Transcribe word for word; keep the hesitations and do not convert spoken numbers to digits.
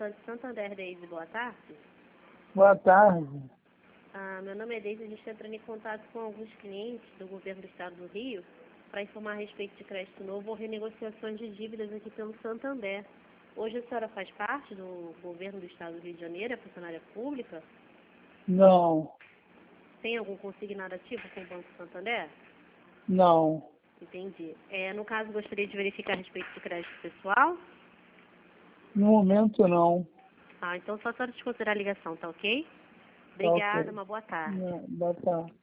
representante Santander, Deise, boa tarde. Boa tarde. Ah, meu nome é Deise, a gente está entrando em contato com alguns clientes do governo do estado do Rio para informar a respeito de crédito novo ou renegociações de dívidas aqui pelo Santander. Hoje a senhora faz parte do governo do estado do Rio de Janeiro, é funcionária pública? Não, Tem algum consignado ativo com o Banco Santander? não. Entendi. É, no caso, gostaria de verificar a respeito de crédito pessoal? No momento não. Ah, então só a senhora desconsiderar a ligação, tá ok? Tá Obrigada, ok. uma boa tarde. Não, boa tarde.